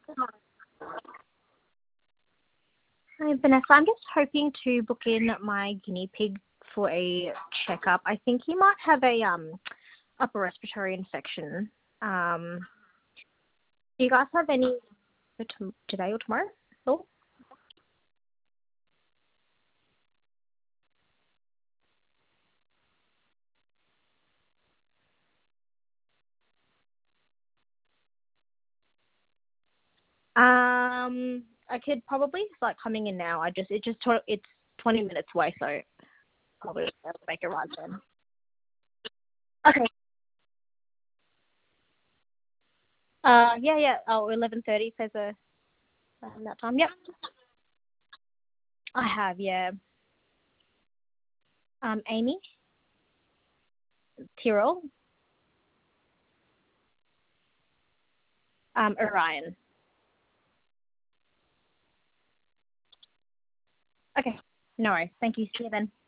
Hi, Vanessa. I'm just hoping to book in my guinea pig for a checkup. I think he might have a upper respiratory infection. Do you guys have any for today or tomorrow? Oh. I could probably start coming in now. It's 20 minutes away, so probably make it right then. Okay. Yeah. Oh, 11:30 says that time. Yep. I have, yeah. Amy Tyrrell. Orion. Okay. No worries. Thank you. See you then.